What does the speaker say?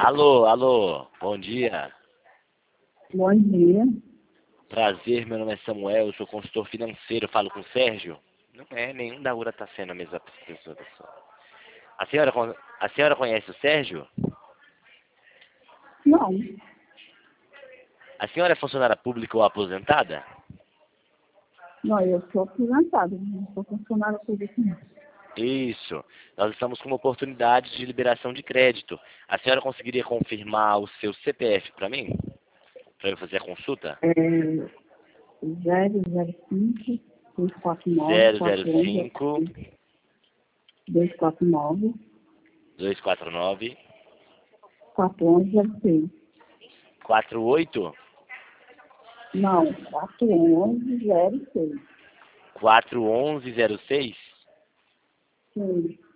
Alô, alô, bom dia. Bom dia. Prazer, meu nome é Samuel, eu sou consultor financeiro, falo com o Sérgio. Não é, nenhum da URA está sendo a mesma pessoa. A senhora conhece o Sérgio? Não, A senhora é funcionária pública ou aposentada? não, eu sou aposentada, não sou funcionária pública, não. Isso. Nós estamos com uma oportunidade de liberação de crédito. A senhora conseguiria confirmar o seu CPF para mim? Para eu fazer a consulta? É 005 249 005 249 249 4106. 48 Não, 4106. 4106. Sim.